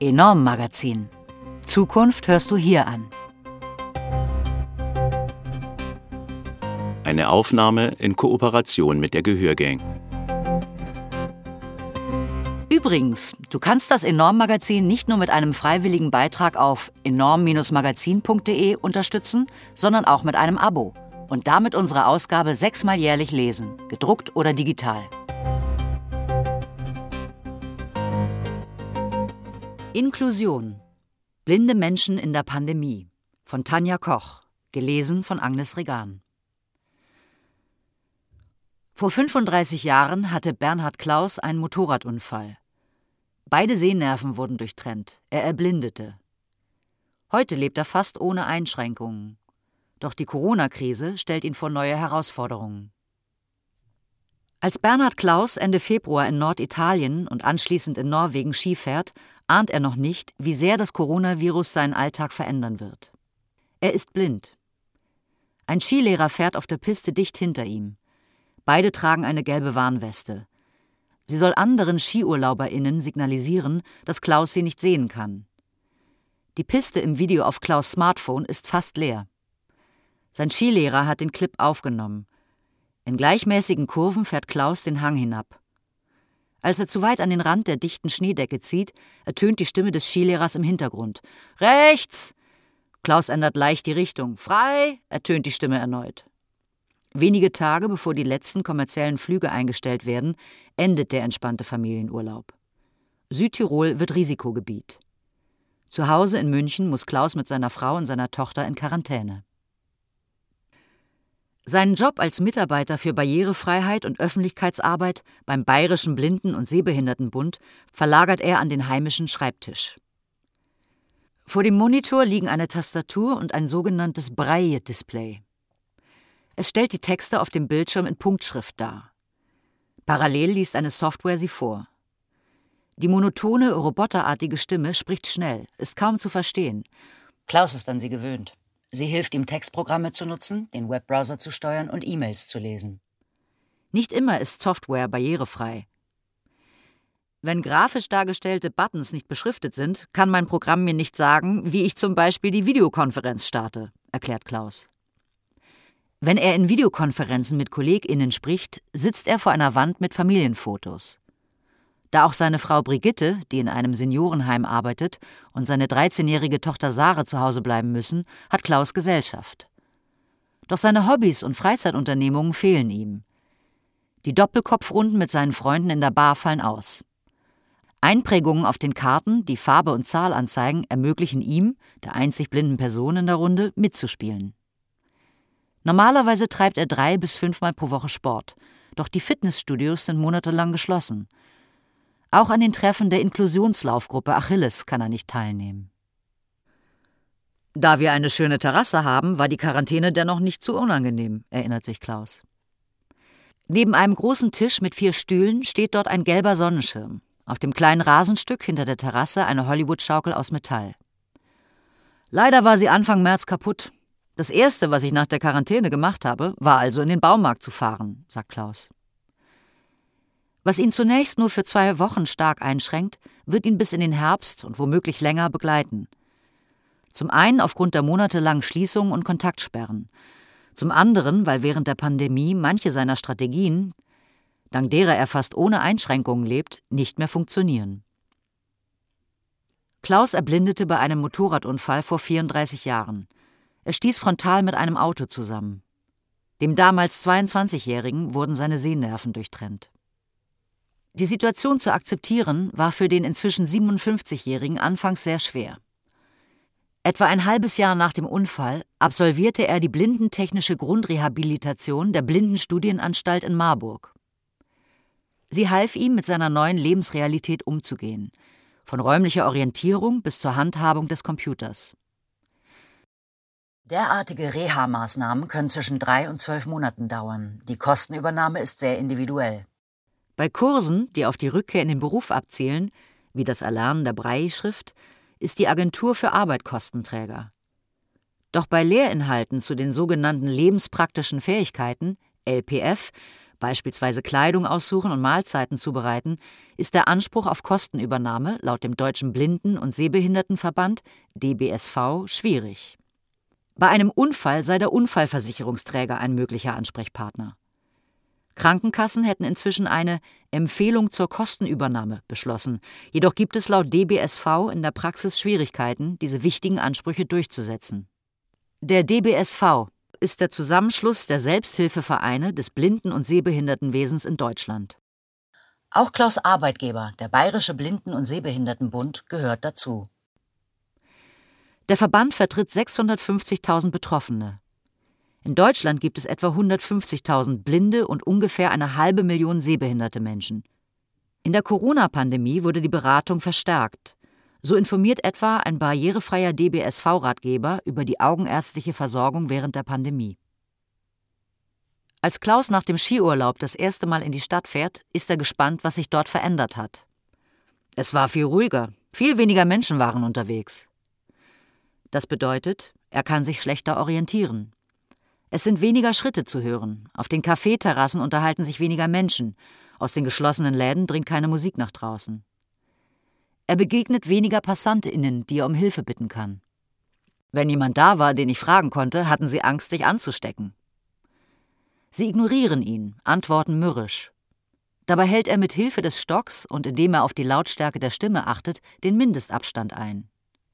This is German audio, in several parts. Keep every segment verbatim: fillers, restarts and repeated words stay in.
Enorm Magazin. Zukunft hörst du hier an. Eine Aufnahme in Kooperation mit der Gehörgang. Übrigens, du kannst das Enorm Magazin nicht nur mit einem freiwilligen Beitrag auf enorm Magazin punkt de unterstützen, sondern auch mit einem Abo und damit unsere Ausgabe sechsmal jährlich lesen, gedruckt oder digital. Inklusion. Blinde Menschen in der Pandemie von Tanja Koch, gelesen von Agnes Regan. Vor fünfunddreißig Jahren hatte Bernhard Klaus einen Motorradunfall. Beide Sehnerven wurden durchtrennt, er erblindete. Heute lebt er fast ohne Einschränkungen. Doch die Corona-Krise stellt ihn vor neue Herausforderungen. Als Bernhard Klaus Ende Februar in Norditalien und anschließend in Norwegen Ski fährt, ahnt er noch nicht, wie sehr das Coronavirus seinen Alltag verändern wird. Er ist blind. Ein Skilehrer fährt auf der Piste dicht hinter ihm. Beide tragen eine gelbe Warnweste. Sie soll anderen SkiurlauberInnen signalisieren, dass Klaus sie nicht sehen kann. Die Piste im Video auf Klaus' Smartphone ist fast leer. Sein Skilehrer hat den Clip aufgenommen. In gleichmäßigen Kurven fährt Klaus den Hang hinab. Als er zu weit an den Rand der dichten Schneedecke zieht, ertönt die Stimme des Skilehrers im Hintergrund. »Rechts!« Klaus ändert leicht die Richtung. »Frei!« ertönt die Stimme erneut. Wenige Tage bevor die letzten kommerziellen Flüge eingestellt werden, endet der entspannte Familienurlaub. Südtirol wird Risikogebiet. Zu Hause in München muss Klaus mit seiner Frau und seiner Tochter in Quarantäne. Seinen Job als Mitarbeiter für Barrierefreiheit und Öffentlichkeitsarbeit beim Bayerischen Blinden- und Sehbehindertenbund verlagert er an den heimischen Schreibtisch. Vor dem Monitor liegen eine Tastatur und ein sogenanntes Braille-Display. Es stellt die Texte auf dem Bildschirm in Punktschrift dar. Parallel liest eine Software sie vor. Die monotone, roboterartige Stimme spricht schnell, ist kaum zu verstehen. Klaus ist an sie gewöhnt. Sie hilft ihm, Textprogramme zu nutzen, den Webbrowser zu steuern und E-Mails zu lesen. Nicht immer ist Software barrierefrei. Wenn grafisch dargestellte Buttons nicht beschriftet sind, kann mein Programm mir nicht sagen, wie ich zum Beispiel die Videokonferenz starte, erklärt Klaus. Wenn er in Videokonferenzen mit KollegInnen spricht, sitzt er vor einer Wand mit Familienfotos. Da auch seine Frau Brigitte, die in einem Seniorenheim arbeitet, und seine dreizehnjährige Tochter Sarah zu Hause bleiben müssen, hat Klaus Gesellschaft. Doch seine Hobbys und Freizeitunternehmungen fehlen ihm. Die Doppelkopfrunden mit seinen Freunden in der Bar fallen aus. Einprägungen auf den Karten, die Farbe und Zahl anzeigen, ermöglichen ihm, der einzig blinden Person in der Runde, mitzuspielen. Normalerweise treibt er drei bis fünfmal pro Woche Sport, doch die Fitnessstudios sind monatelang geschlossen. Auch an den Treffen der Inklusionslaufgruppe Achilles kann er nicht teilnehmen. Da wir eine schöne Terrasse haben, war die Quarantäne dennoch nicht zu unangenehm, erinnert sich Klaus. Neben einem großen Tisch mit vier Stühlen steht dort ein gelber Sonnenschirm. Auf dem kleinen Rasenstück hinter der Terrasse eine Hollywood-Schaukel aus Metall. Leider war sie Anfang März kaputt. Das Erste, was ich nach der Quarantäne gemacht habe, war also in den Baumarkt zu fahren, sagt Klaus. Was ihn zunächst nur für zwei Wochen stark einschränkt, wird ihn bis in den Herbst und womöglich länger begleiten. Zum einen aufgrund der monatelangen Schließungen und Kontaktsperren. Zum anderen, weil während der Pandemie manche seiner Strategien, dank derer er fast ohne Einschränkungen lebt, nicht mehr funktionieren. Klaus erblindete bei einem Motorradunfall vor vierunddreißig Jahren. Er stieß frontal mit einem Auto zusammen. Dem damals zweiundzwanzigjährigen wurden seine Sehnerven durchtrennt. Die Situation zu akzeptieren war für den inzwischen siebenundfünfzigjährigen anfangs sehr schwer. Etwa ein halbes Jahr nach dem Unfall absolvierte er die blindentechnische Grundrehabilitation der Blindenstudienanstalt in Marburg. Sie half ihm, mit seiner neuen Lebensrealität umzugehen, von räumlicher Orientierung bis zur Handhabung des Computers. Derartige Reha-Maßnahmen können zwischen drei und zwölf Monaten dauern. Die Kostenübernahme ist sehr individuell. Bei Kursen, die auf die Rückkehr in den Beruf abzielen, wie das Erlernen der Braille-Schrift, ist die Agentur für Arbeit Kostenträger. Doch bei Lehrinhalten zu den sogenannten lebenspraktischen Fähigkeiten, L P F, beispielsweise Kleidung aussuchen und Mahlzeiten zubereiten, ist der Anspruch auf Kostenübernahme laut dem Deutschen Blinden- und Sehbehindertenverband D B S V schwierig. Bei einem Unfall sei der Unfallversicherungsträger ein möglicher Ansprechpartner. Krankenkassen hätten inzwischen eine Empfehlung zur Kostenübernahme beschlossen, jedoch gibt es laut D B S V in der Praxis Schwierigkeiten, diese wichtigen Ansprüche durchzusetzen. Der D B S V ist der Zusammenschluss der Selbsthilfevereine des Blinden- und Sehbehindertenwesens in Deutschland. Auch Klaus' Arbeitgeber, der Bayerische Blinden- und Sehbehindertenbund, gehört dazu. Der Verband vertritt sechshundertfünfzigtausend Betroffene. In Deutschland gibt es etwa hundertfünfzigtausend Blinde und ungefähr eine halbe Million sehbehinderte Menschen. In der Corona-Pandemie wurde die Beratung verstärkt. So informiert etwa ein barrierefreier D B S V-Ratgeber über die augenärztliche Versorgung während der Pandemie. Als Klaus nach dem Skiurlaub das erste Mal in die Stadt fährt, ist er gespannt, was sich dort verändert hat. Es war viel ruhiger, viel weniger Menschen waren unterwegs. Das bedeutet, er kann sich schlechter orientieren. Es sind weniger Schritte zu hören. Auf den Kaffeeterrassen unterhalten sich weniger Menschen. Aus den geschlossenen Läden dringt keine Musik nach draußen. Er begegnet weniger PassantInnen, die er um Hilfe bitten kann. Wenn jemand da war, den ich fragen konnte, hatten sie Angst, sich anzustecken. Sie ignorieren ihn, antworten mürrisch. Dabei hält er mit Hilfe des Stocks und indem er auf die Lautstärke der Stimme achtet, den Mindestabstand ein.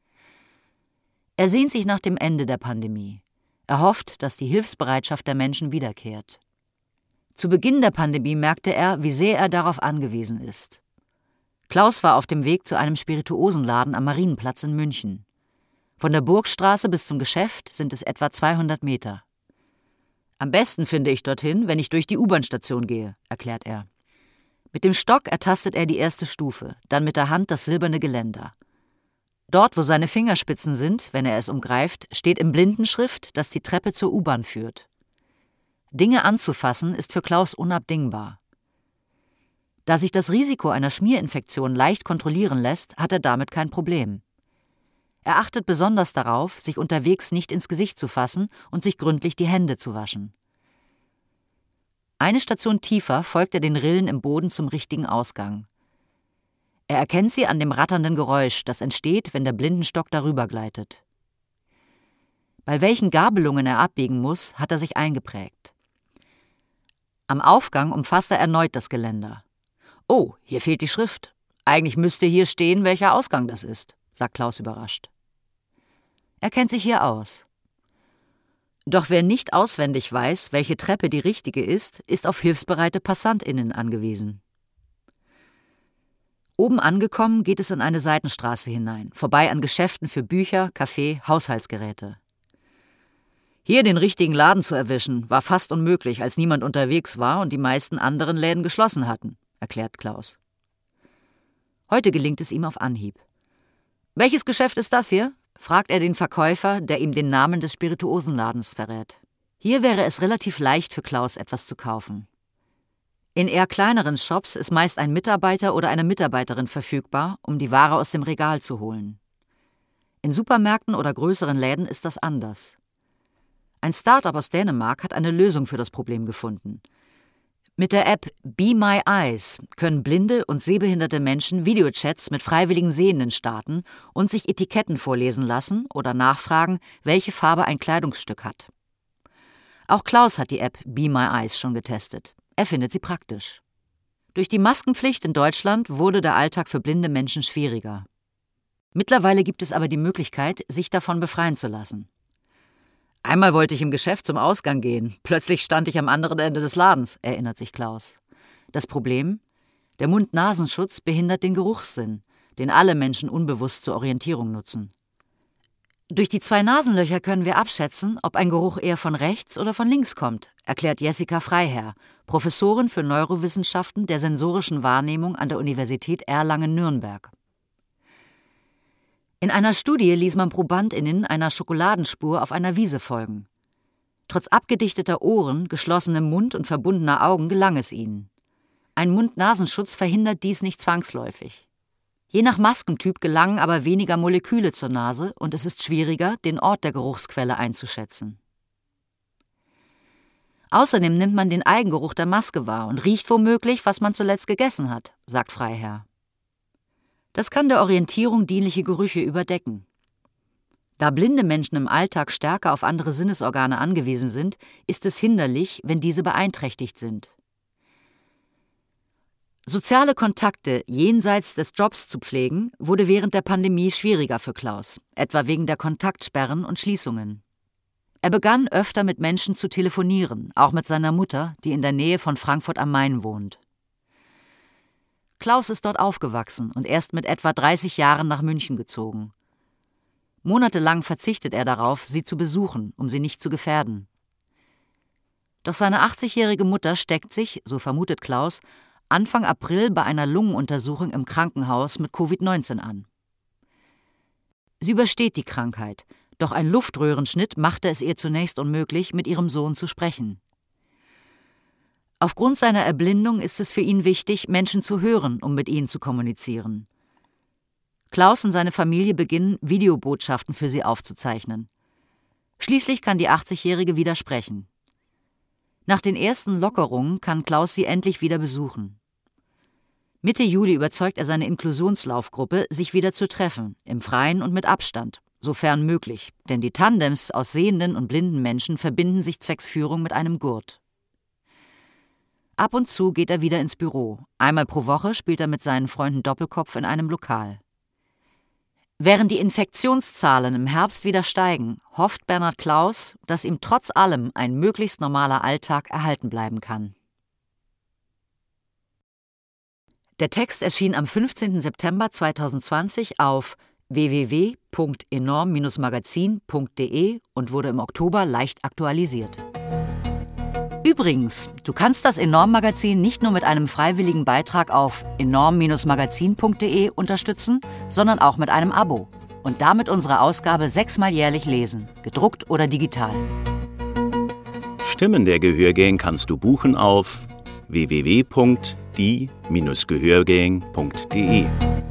Er sehnt sich nach dem Ende der Pandemie. Er hofft, dass die Hilfsbereitschaft der Menschen wiederkehrt. Zu Beginn der Pandemie merkte er, wie sehr er darauf angewiesen ist. Klaus war auf dem Weg zu einem Spirituosenladen am Marienplatz in München. Von der Burgstraße bis zum Geschäft sind es etwa zweihundert Meter. Am besten finde ich dorthin, wenn ich durch die U-Bahn-Station gehe, erklärt er. Mit dem Stock ertastet er die erste Stufe, dann mit der Hand das silberne Geländer. Dort, wo seine Fingerspitzen sind, wenn er es umgreift, steht in Blindenschrift, dass die Treppe zur U-Bahn führt. Dinge anzufassen ist für Klaus unabdingbar. Da sich das Risiko einer Schmierinfektion leicht kontrollieren lässt, hat er damit kein Problem. Er achtet besonders darauf, sich unterwegs nicht ins Gesicht zu fassen und sich gründlich die Hände zu waschen. Eine Station tiefer folgt er den Rillen im Boden zum richtigen Ausgang. Er erkennt sie an dem ratternden Geräusch, das entsteht, wenn der Blindenstock darüber gleitet. Bei welchen Gabelungen er abbiegen muss, hat er sich eingeprägt. Am Aufgang umfasst er erneut das Geländer. »Oh, hier fehlt die Schrift. Eigentlich müsste hier stehen, welcher Ausgang das ist«, sagt Klaus überrascht. Er kennt sich hier aus. Doch wer nicht auswendig weiß, welche Treppe die richtige ist, ist auf hilfsbereite PassantInnen angewiesen. Oben angekommen geht es in eine Seitenstraße hinein, vorbei an Geschäften für Bücher, Kaffee, Haushaltsgeräte. Hier den richtigen Laden zu erwischen, war fast unmöglich, als niemand unterwegs war und die meisten anderen Läden geschlossen hatten, erklärt Klaus. Heute gelingt es ihm auf Anhieb. »Welches Geschäft ist das hier?« fragt er den Verkäufer, der ihm den Namen des Spirituosenladens verrät. Hier wäre es relativ leicht für Klaus, etwas zu kaufen. In eher kleineren Shops ist meist ein Mitarbeiter oder eine Mitarbeiterin verfügbar, um die Ware aus dem Regal zu holen. In Supermärkten oder größeren Läden ist das anders. Ein Start-up aus Dänemark hat eine Lösung für das Problem gefunden. Mit der App Be My Eyes können blinde und sehbehinderte Menschen Videochats mit freiwilligen Sehenden starten und sich Etiketten vorlesen lassen oder nachfragen, welche Farbe ein Kleidungsstück hat. Auch Klaus hat die App Be My Eyes schon getestet. Er findet sie praktisch. Durch die Maskenpflicht in Deutschland wurde der Alltag für blinde Menschen schwieriger. Mittlerweile gibt es aber die Möglichkeit, sich davon befreien zu lassen. Einmal wollte ich im Geschäft zum Ausgang gehen. Plötzlich stand ich am anderen Ende des Ladens, erinnert sich Klaus. Das Problem? Der Mund-Nasenschutz behindert den Geruchssinn, den alle Menschen unbewusst zur Orientierung nutzen. Durch die zwei Nasenlöcher können wir abschätzen, ob ein Geruch eher von rechts oder von links kommt, erklärt Jessica Freiherr, Professorin für Neurowissenschaften der sensorischen Wahrnehmung an der Universität Erlangen-Nürnberg. In einer Studie ließ man ProbandInnen einer Schokoladenspur auf einer Wiese folgen. Trotz abgedichteter Ohren, geschlossenem Mund und verbundener Augen gelang es ihnen. Ein Mund-Nasenschutz verhindert dies nicht zwangsläufig. Je nach Maskentyp gelangen aber weniger Moleküle zur Nase und es ist schwieriger, den Ort der Geruchsquelle einzuschätzen. Außerdem nimmt man den Eigengeruch der Maske wahr und riecht womöglich, was man zuletzt gegessen hat, sagt Freiherr. Das kann der Orientierung dienliche Gerüche überdecken. Da blinde Menschen im Alltag stärker auf andere Sinnesorgane angewiesen sind, ist es hinderlich, wenn diese beeinträchtigt sind. Soziale Kontakte jenseits des Jobs zu pflegen, wurde während der Pandemie schwieriger für Klaus, etwa wegen der Kontaktsperren und Schließungen. Er begann öfter mit Menschen zu telefonieren, auch mit seiner Mutter, die in der Nähe von Frankfurt am Main wohnt. Klaus ist dort aufgewachsen und erst mit etwa dreißig Jahren nach München gezogen. Monatelang verzichtet er darauf, sie zu besuchen, um sie nicht zu gefährden. Doch seine achtzigjährige Mutter steckt sich, so vermutet Klaus, Anfang April bei einer Lungenuntersuchung im Krankenhaus mit Covid neunzehn an. Sie übersteht die Krankheit, doch ein Luftröhrenschnitt machte es ihr zunächst unmöglich, mit ihrem Sohn zu sprechen. Aufgrund seiner Erblindung ist es für ihn wichtig, Menschen zu hören, um mit ihnen zu kommunizieren. Klaus und seine Familie beginnen, Videobotschaften für sie aufzuzeichnen. Schließlich kann die achtzigjährige wieder sprechen. Nach den ersten Lockerungen kann Klaus sie endlich wieder besuchen. Mitte Juli überzeugt er seine Inklusionslaufgruppe, sich wieder zu treffen, im Freien und mit Abstand, sofern möglich, denn die Tandems aus sehenden und blinden Menschen verbinden sich zwecks Führung mit einem Gurt. Ab und zu geht er wieder ins Büro. Einmal pro Woche spielt er mit seinen Freunden Doppelkopf in einem Lokal. Während die Infektionszahlen im Herbst wieder steigen, hofft Bernhard Klaus, dass ihm trotz allem ein möglichst normaler Alltag erhalten bleiben kann. Der Text erschien am fünfzehnten September zweitausendzwanzig auf w w w punkt enorm magazin punkt de und wurde im Oktober leicht aktualisiert. Übrigens, du kannst das Enorm-Magazin nicht nur mit einem freiwilligen Beitrag auf enorm magazin punkt de unterstützen, sondern auch mit einem Abo und damit unsere Ausgabe sechsmal jährlich lesen, gedruckt oder digital. Stimmen der Gehörgang kannst du buchen auf w w w punkt die Bindestrich gehörgang punkt de.